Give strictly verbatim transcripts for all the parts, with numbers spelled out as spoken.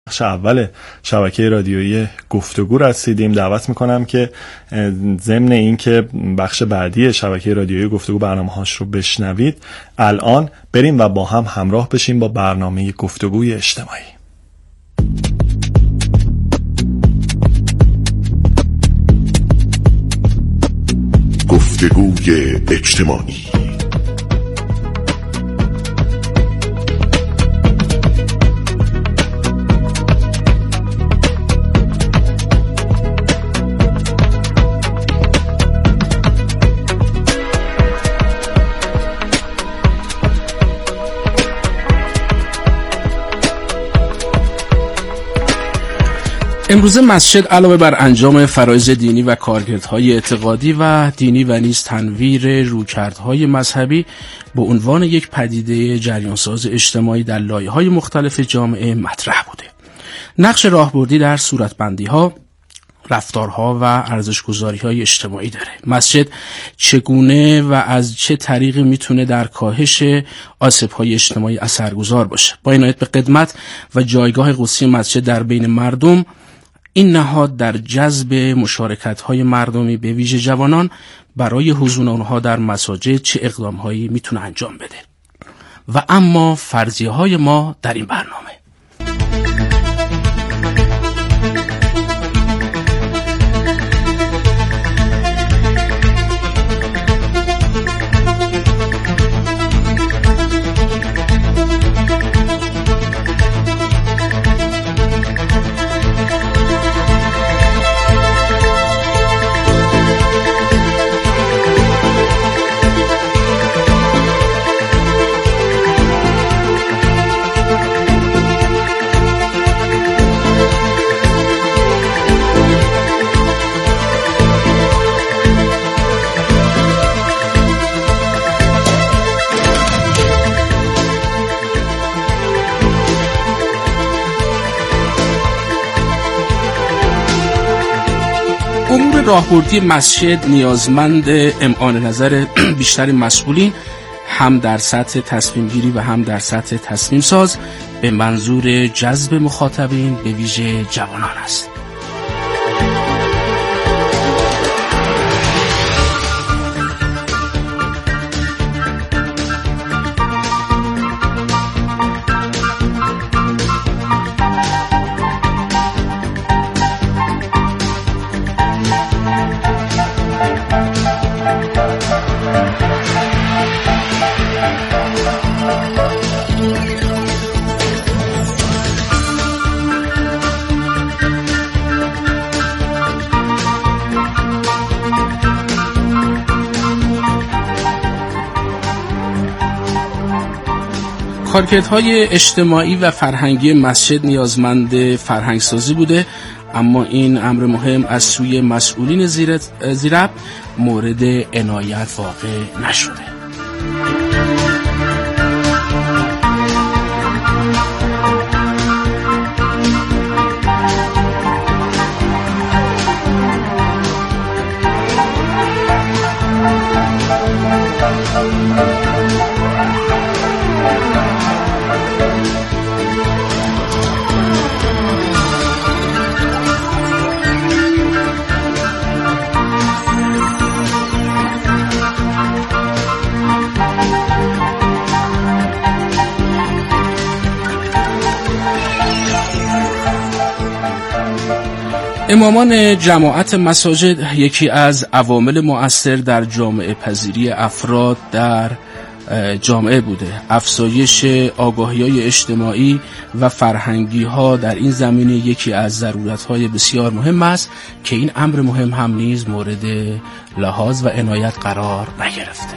بخش اول شبکه رادیویی گفتگو رسیدیم. دعوت میکنم که ضمن این که بخش بعدی شبکه رادیویی گفتگو برنامه‌هاش رو بشنوید، الان بریم و با هم همراه بشیم با برنامه گفتگوی اجتماعی. گفتگوی اجتماعی. امروزه مسجد علاوه بر انجام فرایض دینی و کارکردهای اعتقادی و دینی و نیز تنویر رویکردهای مذهبی به عنوان یک پدیده جریانساز اجتماعی در لایه‌های مختلف جامعه مطرح بوده. نقش راهبردی در صورتبندی‌ها، رفتارها و ارزش‌گذاری‌های اجتماعی داره. مسجد چگونه و از چه طریقی میتونه در کاهش آسیب‌های اجتماعی اثرگذار باشه؟ با عنایت به قدمت و جایگاه قدسی مسجد در بین مردم، این نهاد در جذب مشارکت‌های مردمی به ویژه جوانان برای حضور آنها در مساجد چه اقدام‌هایی میتونه انجام بده. و اما فرضیه‌های ما در این برنامه. امور راهبردی مسجد نیازمند امعان نظر بیشتر مسئولین، هم در سطح تصمیم گیری و هم در سطح تصمیم ساز، به منظور جذب مخاطبین به ویژه جوانان است. کارکردهای اجتماعی و فرهنگی مسجد نیازمند فرهنگسازی بوده، اما این امر مهم از سوی مسئولین زیرب مورد عنایت واقع نشده. امامان جماعت مساجد یکی از عوامل مؤثر در جامعه پذیری افراد در جامعه بوده. افزایش آگاهی‌های اجتماعی و فرهنگی‌ها در این زمینه یکی از ضرورت‌های بسیار مهم است که این امر مهم هم نیز مورد لحاظ و عنایت قرار نگرفته.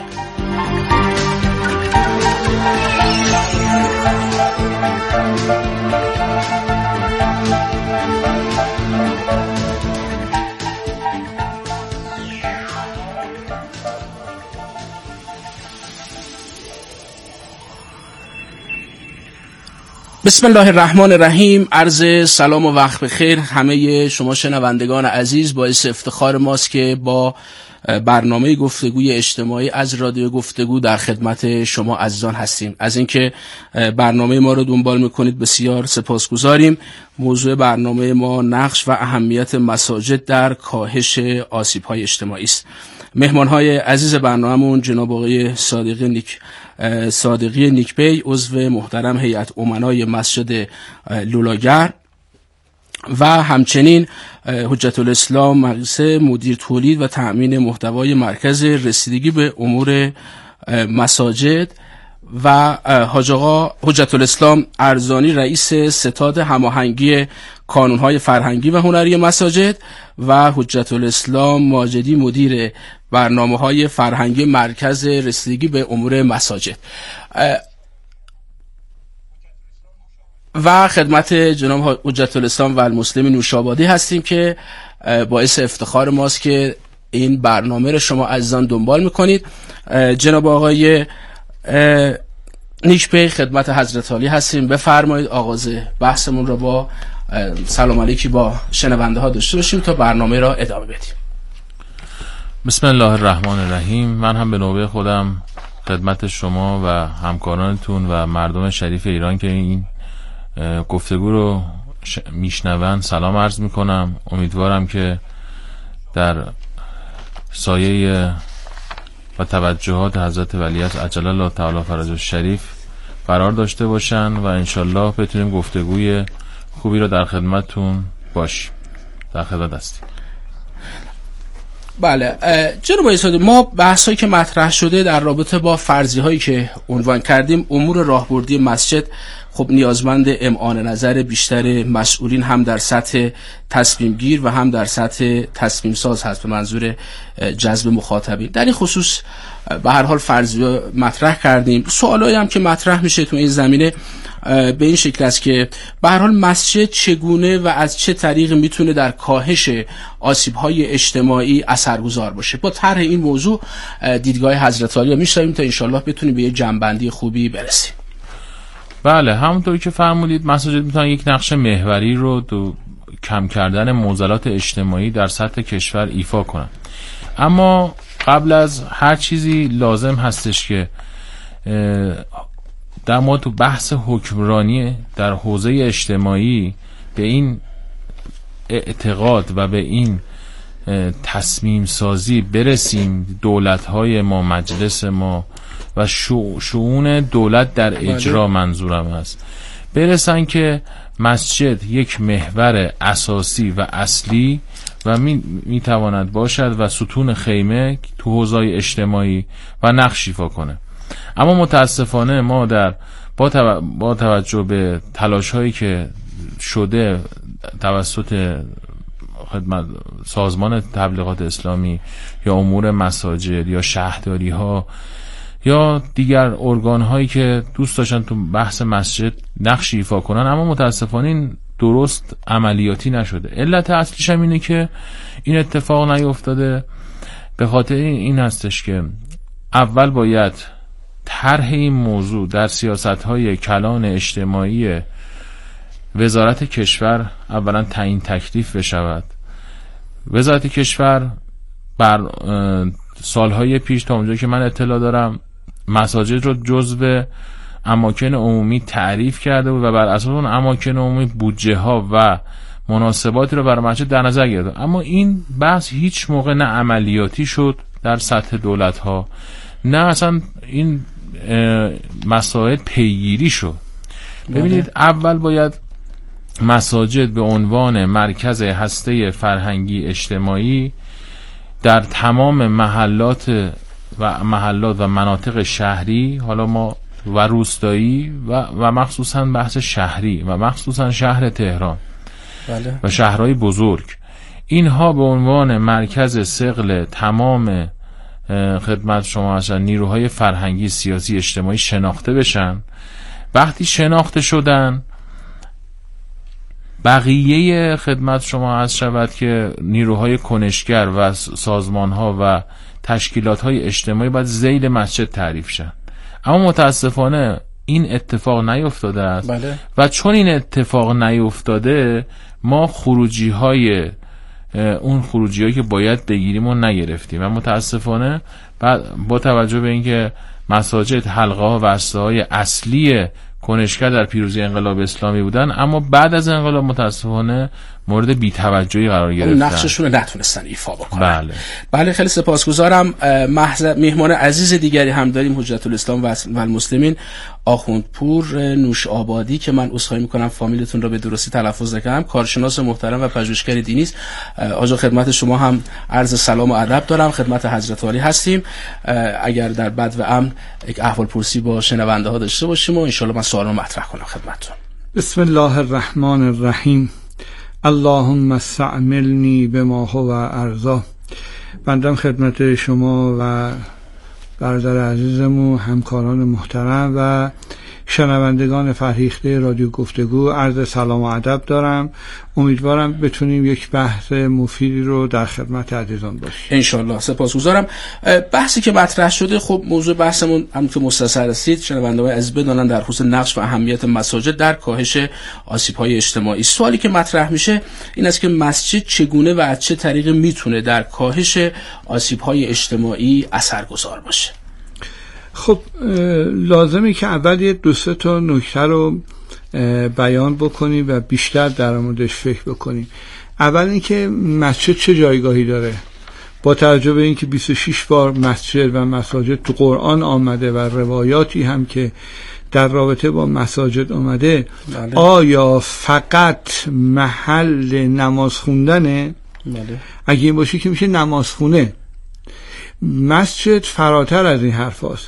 بسم الله الرحمن الرحیم. عرض سلام و وقت بخیر همه شما شنوندگان عزیز. باعث افتخار ماست که با برنامه گفتگوی اجتماعی از رادیو گفتگو در خدمت شما عزیزان هستیم. از اینکه برنامه ما رو دنبال میکنید بسیار سپاسگزاریم. موضوع برنامه ما نقش و اهمیت مساجد در کاهش آسیب‌های اجتماعی است. مهمان‌های عزیز برنامه‌مون جناب آقای صادقی نیک صادقی نیکبی، عضو محترم هیئت امنای مسجد لولاگر، و همچنین حجت الاسلام مقیسه، مدیر تولید و تأمین محتوای مرکز رسیدگی به امور مساجد، و حاج آقا حجت الاسلام ارزانی، رئیس ستاد هماهنگی کانونهای فرهنگی و هنری مساجد، و حجت الاسلام ماجدی، مدیر برنامه‌های فرهنگی مرکز رسیدگی به امور مساجد. و خدمت جناب حجت الاسلام و المسلمین نوشابادی هستیم که باعث افتخار ماست که این برنامه رو شما عزیزان دنبال میکنید. جناب آقای نیکبی، خدمت حضرت عالی هستیم. بفرمایید آغاز بحثمون رو با سلام علیکی با شنونده ها داشته باشیم تا برنامه را ادامه بدیم. بسم الله الرحمن الرحیم. من هم به نوبه خودم خدمت شما و همکارانتون و مردم شریف ایران که این گفتگو رو ش... میشنون سلام عرض میکنم. امیدوارم که در سایه و توجهات حضرت ولیعصر عجل الله تعالی فرجه الشریف قرار داشته باشن و انشالله بتونیم گفتگوی خوبی رو در خدمتتون باشیم. در خدمت هستیم. بله جناب آقای، ما بحثایی که مطرح شده در رابطه با فرضی هایی که عنوان کردیم، امور راهبردی مسجد خب نیازمند امعان نظر بیشتر مسئولین، هم در سطح تصمیم گیر و هم در سطح تصمیم ساز هست به منظور جذب مخاطبین. در این خصوص به هر حال فرضی مطرح کردیم. سوالایی هم که مطرح میشه تو این زمینه به این شکل است که به هر حال مسجد چگونه و از چه طریق میتونه در کاهش آسیب‌های اجتماعی اثرگذار باشه. با طرح این موضوع دیدگاه حضرت عالی میشنویم تا انشالله بتونیم به یه جنبندی خوبی برسیم. بله، همونطوری که فرمودید مساجد میتونن یک نقش محوری رو تو کم کردن معضلات اجتماعی در سطح کشور ایفا کنن. اما قبل از هر چیزی لازم هستش که در ما تو بحث حکمرانی در حوزه اجتماعی به این اعتقاد و به این تصمیم سازی برسیم، دولت‌های ما، مجلس ما و شؤون دولت در اجرا منظورم است، برسن که مسجد یک محور اساسی و اصلی و می, می تواند باشد و ستون خیمه تو حوزه اجتماعی و نقش ایفا کنه. اما متاسفانه ما در با, تو... با توجه به تلاش هایی که شده توسط خدمت سازمان تبلیغات اسلامی یا امور مساجد یا شهرداری ها یا دیگر ارگان هایی که دوست داشتن تو بحث مسجد نقش ایفا کنن، اما متاسفانه این درست عملیاتی نشده. علت اصلیش هم اینه که این اتفاق نیفتاده به خاطر این هستش که اول باید طرح این موضوع در سیاست‌های کلان اجتماعی وزارت کشور اولا تعیین تکلیف بشود. وزارت کشور بر سالهای پیش تا اونجا که من اطلاع دارم مساجد رو جزو اماکن عمومی تعریف کرده بود و بر اساس اون اماکن عمومی بودجه ها و مناسباتی رو برای مسجد در نظر گرفت. اما این بحث هیچ موقع نه عملیاتی شد در سطح دولت ها، نه اصلا این مسائل پیگیری شد. ببینید اول باید مساجد به عنوان مرکز هسته فرهنگی اجتماعی در تمام محلات و محلات و مناطق شهری، حالا ما و روستایی و و مخصوصا بحث شهری و مخصوصا شهر تهران بله. و شهرهای بزرگ، اینها به عنوان مرکز ثقل تمام خدمت شما اصلا نیروهای فرهنگی، سیاسی، اجتماعی شناخته بشن. وقتی شناخته شدن بقیه خدمت شما از شود که نیروهای کنشگر و سازمانها و تشکیلاتهای اجتماعی باید ذیل مسجد تعریف شن. اما متاسفانه این اتفاق نیفتاده است. بله. و چون این اتفاق نیفتاده ما خروجی های اون خروجی هایی که باید بگیریم و نگرفتیم و متاسفانه با توجه به اینکه مساجد حلقه ها و عرصه های اصلی کنشگر در پیروزی انقلاب اسلامی بودن، اما بعد از انقلاب متاسفانه مورد بی‌توجهی قرار گرفتن، نقششون رو نتونستن ایفا بکنن. بله بله خیلی سپاسگزارم. مهمان عزیز دیگری هم داریم، حجت الاسلام و المسلمین آخوندپور نوشابادی که من عذرخواهی میکنم فامیلتون رو به درستی تلفظ نکردم، کارشناس محترم و پژوهشگر دینی است. آقا خدمت شما هم عرض سلام و ادب دارم، خدمت حضرت عالی هستیم. اگر در بد و امن یک احوالپرسی با شنونده ها داشته باشیم و ان شاء الله من سوال مطرح کنم خدمتتون. بسم الله الرحمن الرحیم. اللهم استعملنی بما هو ارضا. بندم خدمت شما و برادر عزیزمون، همکاران محترم و شنوندگان فرهیخته رادیو گفتگو عرض سلام و ادب دارم. امیدوارم بتونیم یک بحث مفیدی رو در خدمت عزیزان باشیم ان شاء الله. سپاسگزارم. بحثی که مطرح شده، خب موضوع بحثمون هم که مستثر رسید شنونده‌های عزیز بدانن در خصوص نقش و اهمیت مساجد در کاهش آسیب‌های اجتماعی. سوالی که مطرح میشه این است که مسجد چگونه و از چه طریقی میتونه در کاهش آسیب‌های اجتماعی اثرگذار باشه؟ خب لازمه که اول یه دو سه تا نکته رو بیان بکنیم و بیشتر در موردش فکر بکنیم. اول اینکه مسجد چه جایگاهی داره. با توجه به اینکه بیست و شش بار مسجد و مساجد تو قرآن آمده و روایاتی هم که در رابطه با مساجد آمده، بله. آیا فقط محل نماز خوندنه؟ بله. اگه این باشه که میشه نمازخونه. مسجد فراتر از این حرف هست.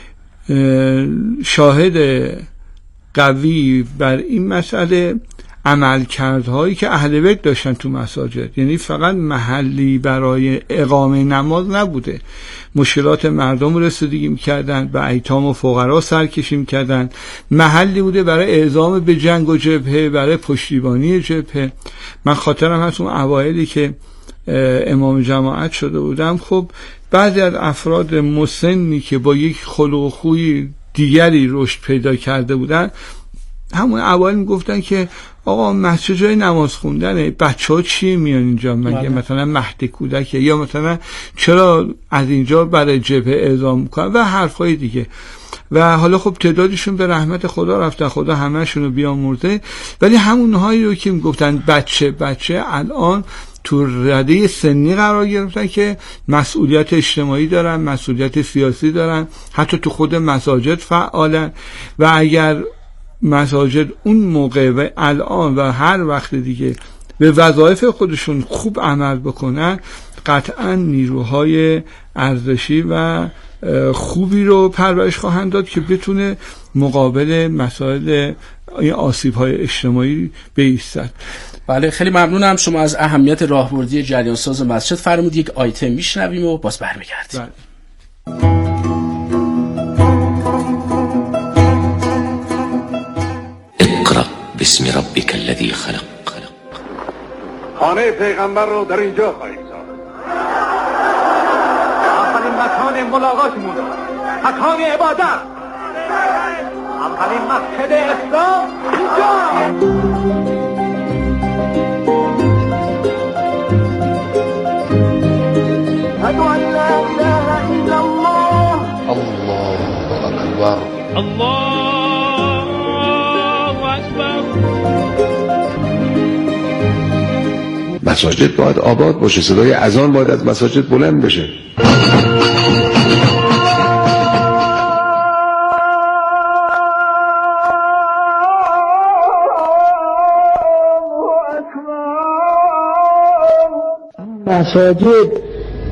شاهد قوی بر این مسئله عملکردهایی که اهل بیت داشتن تو مساجد، یعنی فقط محلی برای اقامه نماز نبوده، مشکلات مردم رسیدگی میکردن، به ایتام و فقرا سرکشی میکردن، محلی بوده برای اعزام به جنگ و جبهه، برای پشتیبانی جبهه. من خاطرم هست اون اوایلی که امام جماعت شده بودم، خب بعضی از افراد مسنی که با یک خلق و خوی دیگری رشد پیدا کرده بودن، همون اوایل میگفتن که آقا مسجد جای نماز خوندنه، بچه ها چیه میان اینجا؟ مگه مثلا مهد کودکه؟ یا مثلا چرا از اینجا برای جبهه اعزام میکنن و حرفای دیگه. و حالا خب تعدادشون به رحمت خدا رفتن، خدا همه‌شون رو بیامرزه، ولی همونهایی رو که میگفتن بچه بچه الان تو رده سنی قرار گرفتن که مسئولیت اجتماعی دارن، مسئولیت سیاسی دارن، حتی تو خود مساجد فعالن. و اگر مساجد اون موقع و الان و هر وقت دیگه به وظایف خودشون خوب عمل بکنن، قطعا نیروهای ارزشی و خوبی رو پرورش خواهند داد که بتونه مقابل مسائل آسیب‌های اجتماعی بایستد. بله خیلی ممنونم. شما از اهمیت راهبردی جریان ساز مسجد فرمود. یک آیتم میشنویم و باز برمیگردیم. بله. اقرأ باسم ربک الذی خلق. خانه پیغمبر رو در اینجا خواهیم ساخت. اولین مکان ملاقاتمون، مکان عبادت، اولین مسجد اسلام اینجا. أشهد أن لا إله إلا الله. الله أكبر. الله أكبر. مساجد باید آباد باشه، صدای اذان باید از مساجد بلند بشه. مساجد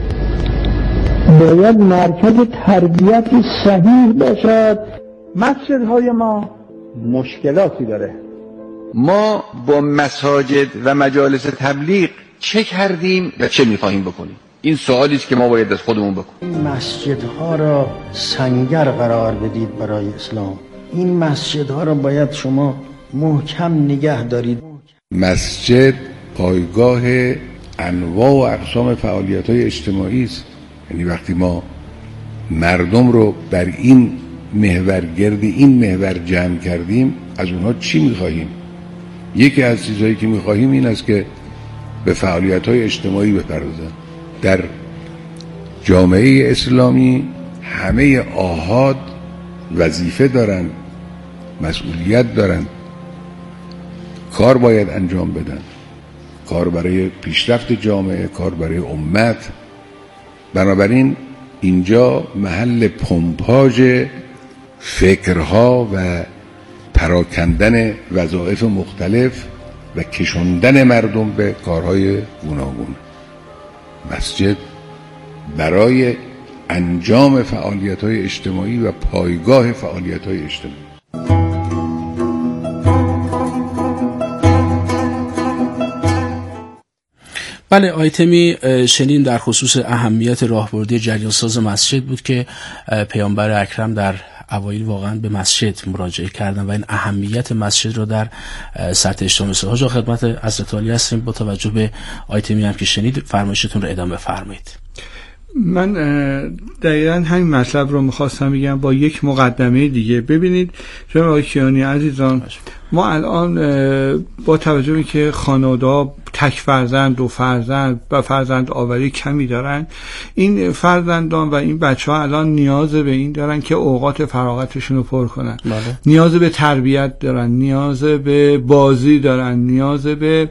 باید مرکز تربیت صحیح باشد. مسجدهای ما مشکلاتی داره. ما با مساجد و مجالس تبلیغ چه کردیم و چه می‌خواهیم بکنیم؟ این سوالی است که ما باید از خودمون بکنیم. این مسجدها را سنگر قرار بدید برای اسلام. این مسجدها را باید شما محکم نگه دارید. مسجد پایگاه انواع و اقسام فعالیت‌های اجتماعی است. یعنی وقتی ما مردم رو بر این محورگرد این محور جمع کردیم از اونها چی میخواهیم؟ یکی از چیزهایی که میخواهیم این است که به فعالیت‌های اجتماعی بپردازن. در جامعه اسلامی همه آحاد وظیفه دارن، مسئولیت دارن، کار باید انجام بدن، کار برای پیشرفت جامعه، کار برای امت. بنابراین اینجا محل پمپاژ فکرها و پراکندن وظایف مختلف و کشوندن مردم به کارهای گوناگون. مسجد برای انجام فعالیت‌های اجتماعی و پایگاه فعالیت‌های اجتماعی. بله، آیتمی شنیدیم در خصوص اهمیت راهبردی جریان ساز مسجد بود که پیامبر اکرم در اوایل واقعا به مسجد مراجعه کردن و این اهمیت مسجد رو در سطح اجتماعی ساختن. حاجی خدمت حضرت عالی هستیم. با توجه به آیتمی هم که شنید فرمایشتون رو ادامه بفرمایید. من دقیقا همین مطلب رو میخواستم بگم با یک مقدمه دیگه. ببینید جناب آقای کیانی عزیزان، ما الان با توجه به که خانواده‌ها تک فرزند، دو فرزند و فرزند آوری کمی دارن، این فرزندان و این بچه ها الان نیاز به این دارن که اوقات فراغتشون رو پر کنن. بله. نیاز به تربیت دارن، نیاز به بازی دارن، نیاز به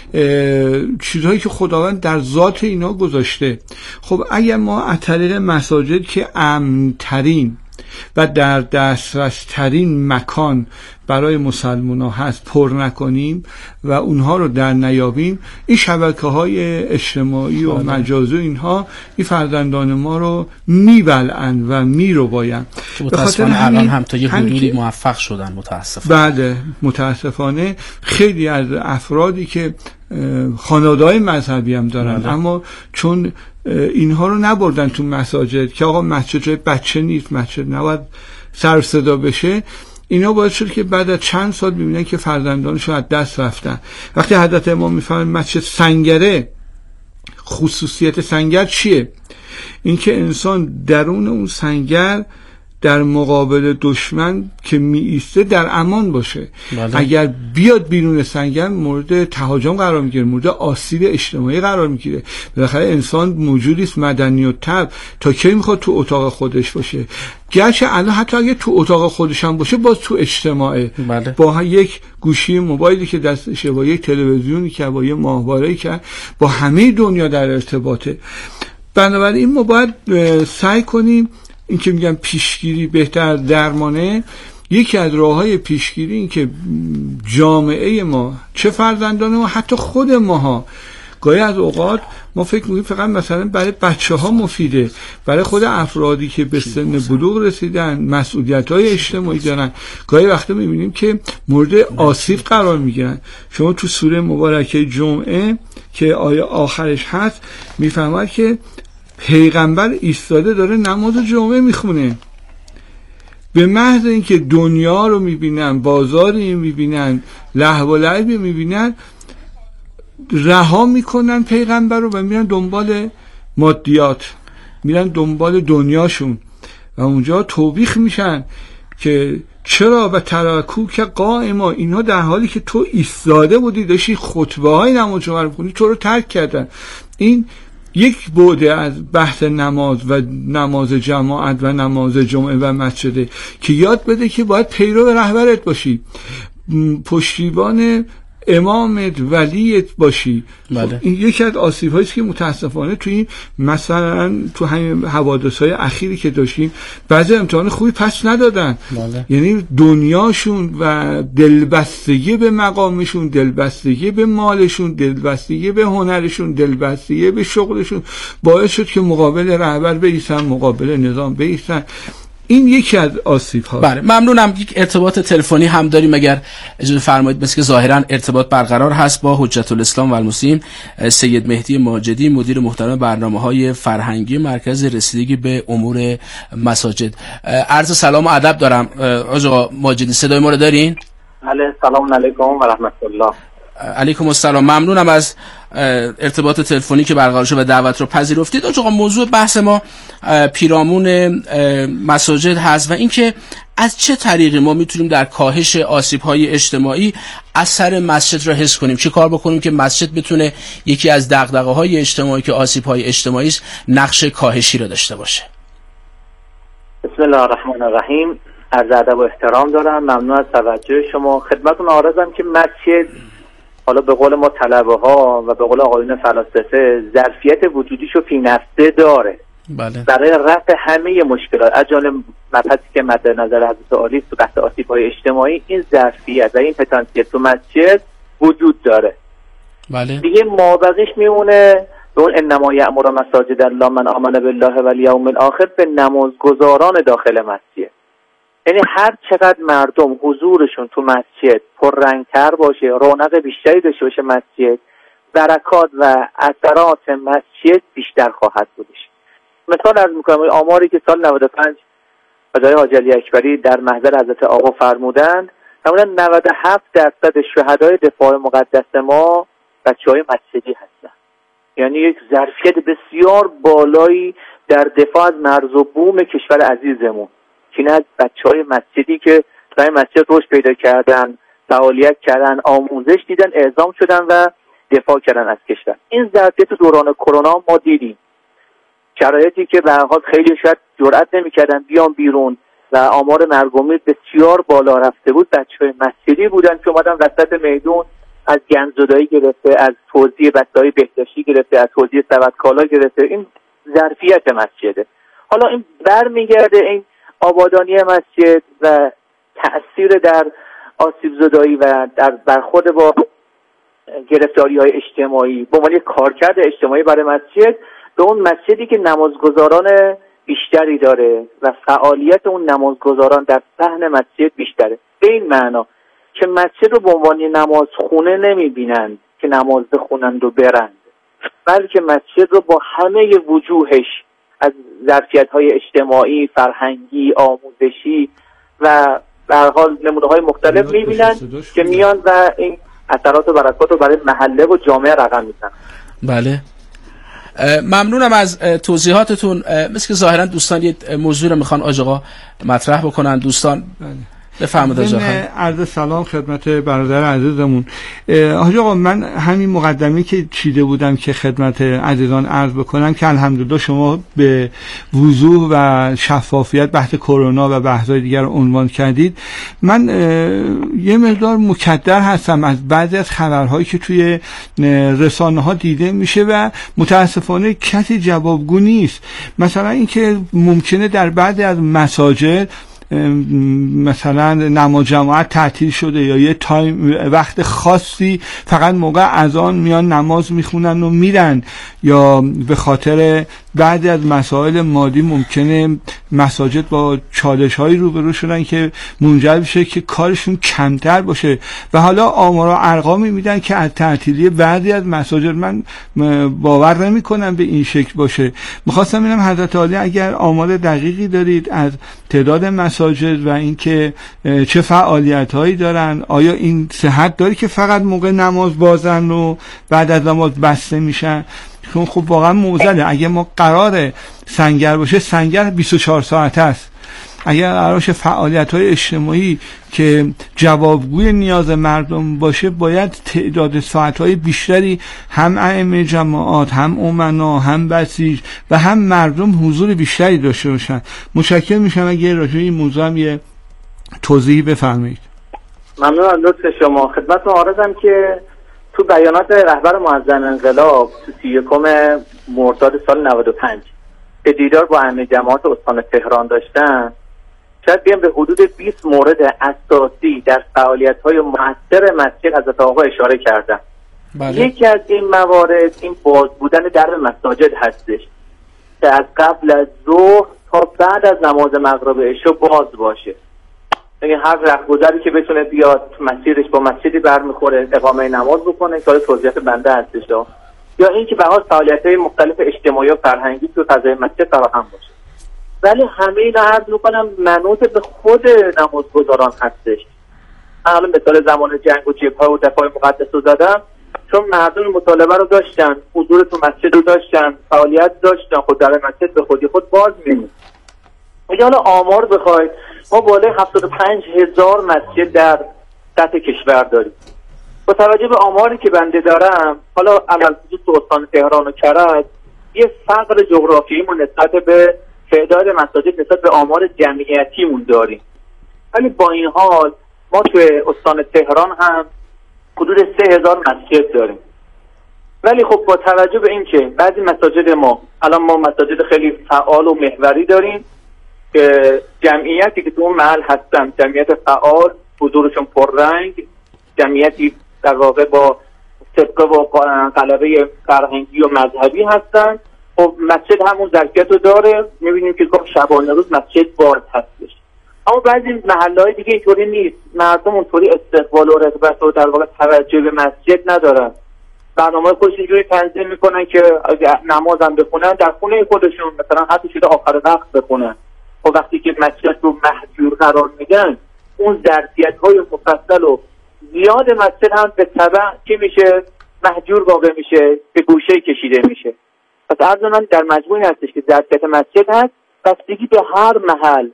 چیزهایی که خداوند در ذات اینا گذاشته. خب اگر ما از طریق مساجد که امن‌ترین و در دسترس ترین مکان برای مسلمان ها هست پر نکنیم و اونها رو در نیابیم، این شبکه های اجتماعی و مجازی اینها این فرزندان ما رو میبلعن و میروباین. متاسفانه الان هم تا یه حدودی موفق شدن متاسفانه. بله متاسفانه خیلی از افرادی که خانواده‌های مذهبی هم دارن بله. اما چون اینها رو نبردن تو مساجد که آقا مسجد جای بچه نیست، مسجد نباید سر صدا بشه، اینا باعث شد که بعد از چند سال ببینن که فرزندانشون از دست رفتن. وقتی حضرت امام میفهمن مسجد سنگره، خصوصیت سنگر چیه؟ اینکه انسان درون اون سنگر در مقابل دشمن که می ایسته در امان باشه. بله. اگر بیاد بیرون سنگر مورد تهاجم قرار میگیره، مورد آسیب اجتماعی قرار میگیره. بالاخره انسان موجودی است مدنی و طبع، تا کی میخواد تو اتاق خودش باشه؟ گرچه الان حتی اگه تو اتاق خودش هم باشه باز تو اجتماعه. بله. با یک گوشی موبایلی که دستشه، با یک تلویزیونی که، با یک ماهواره‌ای که، با همه دنیا در ارتباطه. بنابراین ما باید سعی کنیم این که میگم پیشگیری بهتر درمانه. یکی از راه‌های پیشگیری این که جامعه ما، چه فرزندان ما، حتی خود ماها، گاهی از اوقات ما فکر می‌کنیم فقط مثلا برای بچه‌ها مفیده، برای خود افرادی که به سن بلوغ رسیدن، مسئولیت‌های اجتماعی دارن، گاهی وقتا می‌بینیم که مورد آسیب قرار می‌گیرن. شما تو سوره مبارکه جمعه که آیه آخرش هست می‌فهمید که پیغمبر ایستاده داره نماز جمعه میخونه. به محض اینکه دنیا رو میبینن، بازاری میبینن، لهو و لعبی میبینن، رها میکنن پیغمبر رو و میرن دنبال مادیات، میرن دنبال دنیاشون و اونجا توبیخ میشن که چرا و ترکو که قائما، اینها در حالی که تو ایستاده بودی داشتی خطبه های نماز جمعه میخونی تو رو ترک کردن. این یک بوده از بحث نماز و نماز جماعت و نماز جمعه و مسجده که یاد بده که باید پیرو رهبرت باشی، پشتیبان امامت، ولیت باشی. بله. این یکی از آسیب هاییست که متاسفانه توی این مثلا تو همین حوادث های اخیری که داشتیم بعضی امتحان خوبی پس ندادن. بله. یعنی دنیاشون و دلبستگی به مقامشون، دلبستگی به مالشون، دلبستگی به هنرشون، دلبستگی به شغلشون باعث شد که مقابل رهبر بایستن، مقابل نظام بایستن. این یکی از آسیب ها. بله ممنونم. یک ارتباط تلفنی هم داریم اگر اجازه فرمایید، مثل که ظاهرا ارتباط برقرار هست با حجت الاسلام و المسلمین سید مهدی ماجدی، مدیر محترم برنامه‌های فرهنگی مرکز رسیدگی به امور مساجد. عرض سلام و ادب دارم. آقا ماجدی صدای ما رو دارین؟ بله سلام علیکم و رحمت الله. علیکم السلام. ممنونم از ارتباط تلفنی که برقرار شد و دعوت رو پذیرفتید. آقا موضوع بحث ما پیرامون مساجد هست و اینکه از چه طریقی ما میتونیم در کاهش آسیب‌های اجتماعی اثر مسجد را حس کنیم، چه کار بکنیم که مسجد بتونه یکی از دغدغه‌های اجتماعی که آسیب‌های اجتماعی است نقش کاهشی را داشته باشه. بسم الله الرحمن الرحیم. عرض ادب و احترام دارم. ممنون از توجه شما. خدمتتون عرضم که مسجد حالا به قول ما طلبه ها و به قول آقایون فلاسفه ظرفیت وجودیشو فی نفسه داره. بله. برای رفع همه مشکلات از جمله مبحثی که مد نظر حضرت عالی تو بحث آسیب‌های اجتماعی، این ظرفیت و این پتانسیل تو مسجد وجود داره. بله. دیگه مابقیش میمونه به اون انما یأمر مساجد الله من آمن بالله و الیوم الاخر، به نمازگزاران داخل مسجد. یعنی هر چقدر مردم حضورشون تو مسجد پررنگتر باشه، رونق بیشتری داشته باشه مسجد، برکات و اثرات مسجد بیشتر خواهد بودش. مثال عرض میکنم آماری که سال نود و پنج آقای حاجی علی اکبری در محضر حضرت آقا فرمودند، همون نود و هفت درصد شهدای دفاع مقدس ما بچهای مسجدی هستن. یعنی یک ظرفیت بسیار بالایی در دفاع از مرز و بوم کشور عزیزمون که نه از بچهای مسجدی که در مسجد رشد پیدا کردن، فعالیت کردن، آموزش دیدن، اعزام شدن و دفاع کردن از کشور. این ظرفیت دوران کرونا ما دیدیم. شرایطی که به هر حال خیلی شاید جرئت نمی‌کردن بیان بیرون و آمار مرگ و میر بسیار بالا رفته بود، بچهای مسجدی بودن که اومدن وسط میدون از گندزدایی گرفته، از توزیع وسایل بهداشتی گرفته، از توزیع سبد کالا گرفته. این ظرفیت مسجده. حالا این برمیگرده این آبادانی مسجد و تأثیر در آسیب زدایی و در برخورد با گرفتاری‌های اجتماعی به عنوان کارکرد اجتماعی برای مسجد، به اون مسجدی که نمازگزاران بیشتری داره و فعالیت اون نمازگزاران در صحن مسجد بیشتره. به این معنا که مسجد رو به عنوان نمازخونه نمی‌بینند که نماز بخونند و برند، بلکه مسجد رو با همه وجوهش از ظرفیت‌های اجتماعی، فرهنگی، آموزشی و به هر حال نمونه‌های مختلف می‌بینن که میان و این اثرات و برکات رو برای محله و جامعه رقم میزنن. بله. ممنونم از توضیحاتتون. مثل که ظاهرا دوستان یه موضوع رو میخوان آج آقا مطرح بکنن. دوستان بفرمایید آج آقا. عرض سلام خدمت برادر عزیزمون. آج آقا من همین مقدمه که چیده بودم که خدمت عزیزان عرض بکنم که الحمدلله شما به وضوح و شفافیت بحث کرونا و بحث‌های دیگر عنوان کردید. من یه مقدار مکدر هستم از بعضی از خبرهایی که توی رسانه‌ها دیده میشه و متاسفانه کسی جوابگو نیست. مثلا اینکه ممکنه در بعضی از مساجد مثلا نماز جماعت تعطیل شده یا یه تایم وقت خاصی فقط موقع اذان میان نماز میخونن و میرن، یا به خاطر بعضی از مسائل مادی ممکنه مساجد با چالش هایی روبرو شدن که منجر بشه که کارشون کمتر باشه و حالا آمار و ارقامی میدن که از تعطیلی بعضی از مساجد من باور نمی کنم به این شکل باشه. میخواستم ببینم حضرت عالی اگر آمار دقیقی دارید از تعداد مساجد و اینکه چه فعالیت هایی دارن، آیا این صحت داره که فقط موقع نماز بازن و بعد از نماز بسته میشن؟ چون خب واقعا معضله. اگه ما قرار سنگر باشه، سنگر بیست و چهار ساعت است. اگر قراش فعالیت های اجتماعی که جوابگوی نیاز مردم باشه، باید تعداد ساعت های بیشتری هم ائمه جماعات، هم امنا، هم بسیج و هم مردم حضور بیشتری داشته باشن. متشکرم میشم اگه راجع به این موضوع هم یه توضیح بفرمایید. ممنون از لطف شما. خدمتتون عرضم که تو بیانات رهبر معظم انقلاب تو سی و یکم مرداد سال نود و پنج که دیدار با ائمه جماعت استان تهران داشتن، شاید بیان به حدود بیست مورد اساسی در فعالیت‌های مؤثر مسجد حضرت آقا اشاره کردن. بله. یکی از این موارد این باز بودن درب مساجد هستش که از قبل از ظهر تا بعد از نماز مغرب عشاء باز باشه. یعنی هر رهگذری که بتونه بیاد مسیرش با مسجدی برمیخوره اقامه نماز بکنه که توضیحات بنده هستش، یا اینکه به هر فعالیت‌های مختلف اجتماعی و فرهنگی تو فضای مسجد فراهم باشه. ولی همه اینا عرض میکنم منوط به خود نمازگزاران هستش. حالا مثال زمان جنگ و جبهه و دفاع مقدس رو زدم، چون مردم مطالبه رو داشتن، حضور تو مسجد رو داشتن، فعالیت داشتن، خود در مسجد به خودی خود باز میمون. اگه حالا آمار بخواید، ما بالای هفتاد و پنج هزار مسجد در سطح کشور داریم. با توجه به آماری که بنده دارم، حالا عمل خصوص تو استان تهران و کرج، یه فقر جغرافیاییمون نسبت به تعداد مساجد نسبت به آمار جمعیتیمون داریم. ولی با این حال ما توی استان تهران هم حدود سه هزار مسجد داریم. ولی خب با توجه به این که بعضی مساجد ما، الان ما مساجد خیلی فعال و محوری داریم که جمعیتی که تو اون محل هستن جمعیت فعال، حضورشون پررنگ، جمعیتی در واقع با سبقه و غلبه فرهنگی و مذهبی هستن. خب مسجد همون ظرفیت رو داره، میبینیم که خب شبانه روز مسجد باز هستش. اما بعضی محله‌های دیگه اینطوری نیست، مردم اونطوری استقبال و رغبت و در واقع توجه به مسجد ندارن. برنامه خودش اینجوری تنظیم میکنن که نماز هم بخونن در خونه خودشون، مثلا حتی شده آخر وقت بخونن. خب وقتی که مسجد رو محجور قرار میدن، اون ظرفیت‌های مفصل و زیاد مسجد هم به تبع چی میشه؟ محجور واقع میشه، به گوشه کشیده میشه. پس عرض من در مجموعی هستش که ظرفیت مسجد هست، بستگی به هر محل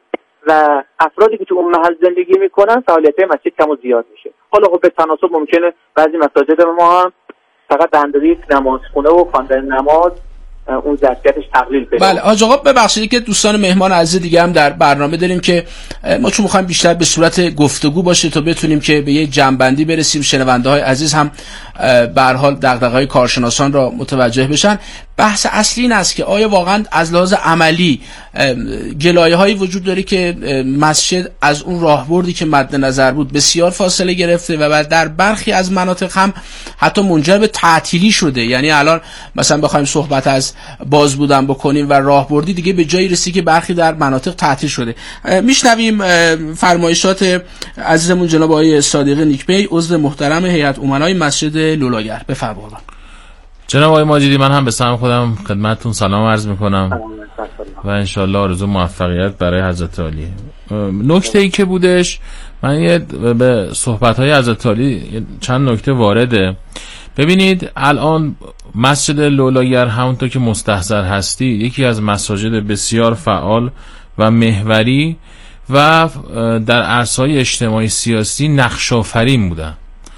و افرادی که تو اون محل زندگی میکنن فعالیت مسجد کم و زیاد میشه. حالا خب به تناسب ممکنه بعضی مساجد ما هم فقط به اندازه یک نمازخونه و خواندن نماز اون ظرفیتش تقلیل بشه. بله حاج آقا ببخشید که دوستان مهمان عزیز دیگه هم در برنامه داریم که ما چون می‌خوایم بیشتر به صورت گفتگو باشه تا بتونیم که به یه جمع‌بندی برسیم، شنونده های عزیز هم به هر حال دغدغه‌های کارشناسان را متوجه بشن. بحث اصلی این است که آیا واقعا از لحاظ عملی گلایه‌هایی وجود داره که مسجد از اون راهبردی که مد نظر بود بسیار فاصله گرفته و در برخی از مناطق هم حتی منجر به تعطیلی شده؟ یعنی الان مثلا بخوایم صحبت از باز بودن بکنیم و راهبردی دیگه به جایی رسید که برخی در مناطق تعطیل شده. میشنویم فرمایشات عزیزمون جناب آقای صادق نیکپی، عضو محترم هیئت امنای مسجد لولاگر. بفرمایید. جناب آقای ماجدی، من هم به سهم خودم خدمتتون سلام عرض میکنم و انشالله آرزو موفقیت برای حضرت عالی. نکته ای که بودش، من یه به صحبت های حضرت عالی چند نکته وارده. ببینید الان مسجد لولاگر همونطور که مستحضر هستی یکی از مساجد بسیار فعال و محوری و در عرصه‌های اجتماعی سیاسی نقش آفرین بودن.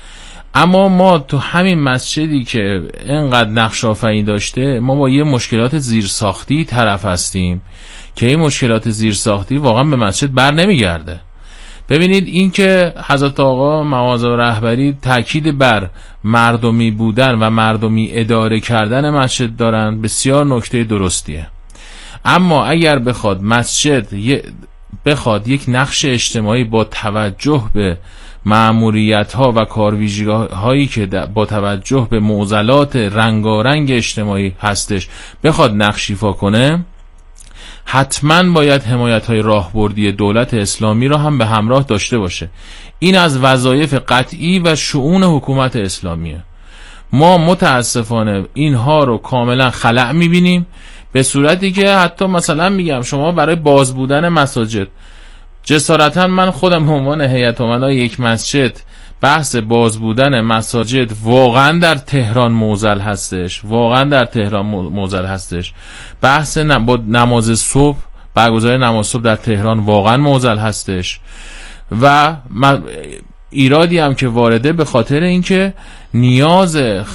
اما ما تو همین مسجدی که اینقدر نقش آفرین داشته، ما با یه مشکلات زیرساختی طرف هستیم که این مشکلات زیرساختی واقعا به مسجد بر نمیگرده. ببینید این که حضرت آقا مواظب رهبری تاکید بر مردمی بودن و مردمی اداره کردن مسجد دارن بسیار نکته درستیه. اما اگر بخواد مسجد بخواد یک نقش اجتماعی با توجه به مأموریت ها و کارویژگی هایی که با توجه به معضلات رنگارنگ اجتماعی هستش بخواد نقش ایفا کنه، حتما باید حمایت های راهبردی دولت اسلامی را هم به همراه داشته باشه. این از وظایف قطعی و شؤون حکومت اسلامیه. ما متاسفانه اینها رو کاملا خلأ میبینیم، به صورتی که حتی مثلا میگم شما برای باز بودن مساجد، جسارتا من خودم به عنوان هیئت امنای یک مسجد بحث باز بودن مساجد واقعا در تهران موزل هستش، واقعا در تهران موزل هستش. بحث نماز صبح، برگزاری نماز صبح در تهران واقعا موزل هستش و ایرادی هم که وارده به خاطر اینکه نیاز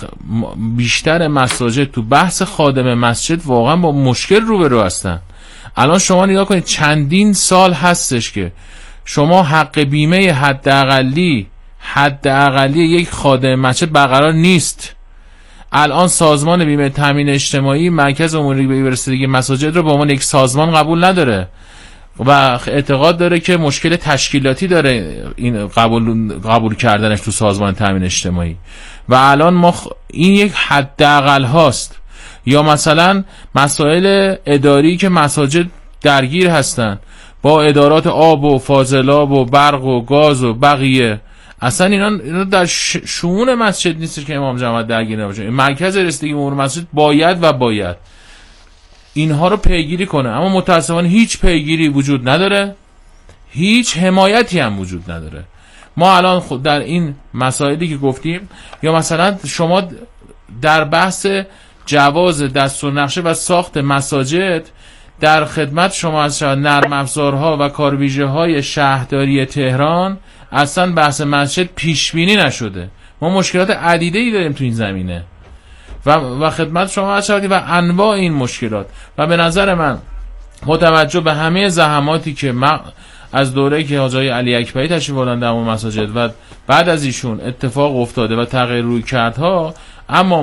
بیشتر مساجد تو بحث خادم مسجد واقعا با مشکل روبرو هستن. الان شما نگاه کنید چندین سال هستش که شما حق بیمه حداقلی حداقلی یک خادم مسجد برقرار نیست. الان سازمان بیمه تامین اجتماعی مرکز امور رسیدگی مساجد رو به عنوان یک سازمان قبول نداره و اعتقاد داره که مشکل تشکیلاتی داره این قبول قبول کردنش تو سازمان تامین اجتماعی و الان ما خ... این یک حداقل هاست. یا مثلا مسائل اداری که مساجد درگیر هستن با ادارات آب و فاضلاب و برق و گاز و بقیه، اصلا اینا, اینا در شؤون مسجد نیست که امام جماعت درگیر نباشه. مرکز رسیدگی امور مسجد باید و باید اینها رو پیگیری کنه، اما متاسفانه هیچ پیگیری وجود نداره، هیچ حمایتی هم وجود نداره ما الان خود در این مسائلی که گفتیم، یا مثلا شما در بحث جواز دستور نقشه و ساخت مساجد در خدمت شما از نرم افزارها و کارویژه های شهرداری تهران اصلا بحث مسجد پیش بینی نشده. ما مشکلات عدیده‌ای داریم تو این زمینه و و خدمت شما از شدید و انواع این مشکلات. و به نظر من با توجه به همه زحماتی که ما از دوره‌ای که حاجی علی اکبری تشریف بردن در اون مساجد و بعد از ایشون اتفاق افتاده و تغییر روی کردها، اما